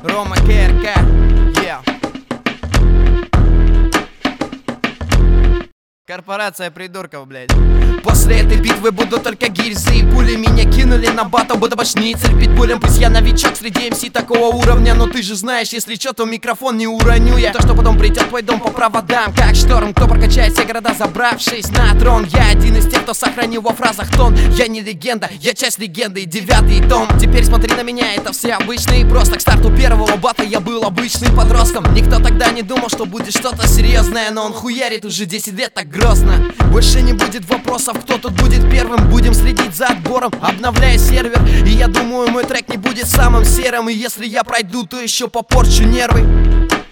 Рома КРК, yeah. Корпорация придурков, блядь. После этой битвы буду только гильзы и пули. Меня кинули на батл, буду башницей питбулем. Пусть я новичок среди МС такого уровня, но ты же знаешь, если чё, то микрофон не уроню я. То, что потом придет твой дом по проводам, как шторм. Кто прокачает все города, забравшись на трон. Я один из тех, кто сохранил во фразах тон. Я не легенда, я часть легенды и 9-й том. Теперь смотри на меня, это все обычно и просто. К старту первого батла я был обычным подростком. Никто тогда не думал, что будет что-то серьезное, но он хуярит уже 10 лет так грозно. Больше не будет вопросов, кто тут будет первым. Будем следить за отбором, обновляя сервер. И я думаю, мой трек не будет самым серым. И если я пройду, то еще попорчу нервы.